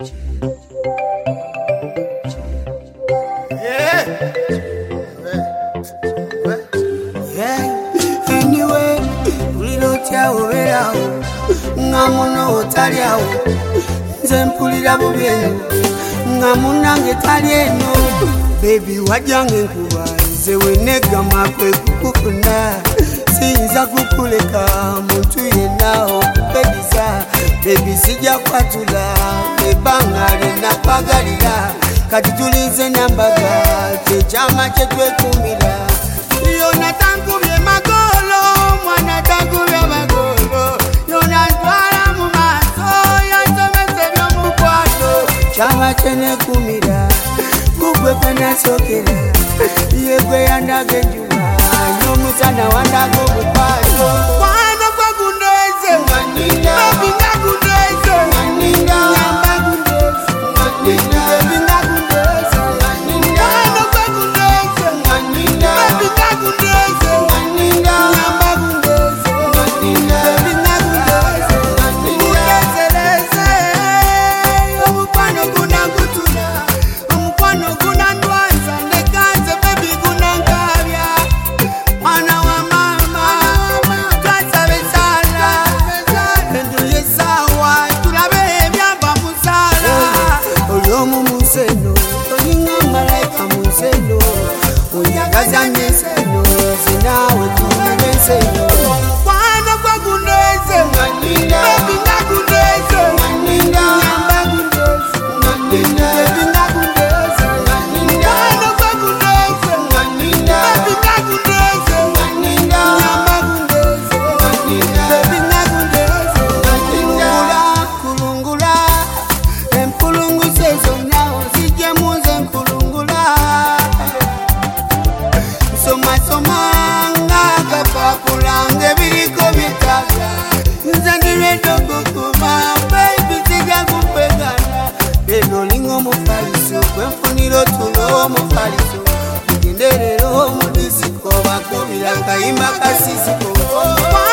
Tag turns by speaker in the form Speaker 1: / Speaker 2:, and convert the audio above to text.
Speaker 1: Anyway, ulilotia uverao ngamuno otaliao nze mpulira bubyeyo ngamunange talieno baby wajange nkuba nze wenegama kwe kukufuna siyinza kukuleka muntu yenna okupediza baby sijja kwatula ebanga lyenakwagalira kati tulize nambaga kyekyama kyetwekumira yona tankubye magolo mwana tankubye magolo yona ntwala mu maaso yansomese by'omukwano kyama kyenekumira gugwe kwenasokera yegwe yandaga enjuba n'omusana wandaga omukwano kwano gwe gundoze baby nga gundoze nyamba gundoze baby nga gundoze kwano gwe gundoze baby nga gundoze nyamba gundoze baby nga gundoze gundozeleze omukwano gunagutula omukwano gunandwaza ndekanze baby gunankabya mwana wa mama twasabe sala enduye sawa tulabe ebyava musala olyomu museno olinga malayika museno onyagaza neseno zinawe tumire enseno kwano gwe gundoze baby nga gundoze nyamba gundoze baby nga gundoze kwano gwe gundoze baby nga gundoze nyamba gundoze baby nga gundoze kulungula empulungu zezonna zijje munze nkulungula somasoma ng'agapapula ng'ebiriko byetaga nze ndiredde okukuma baby sijja kupegana bebe olinga omufaliso gwenfunira otulo omufaliso tugenderera omudisiko bakubira akayimba kasisiko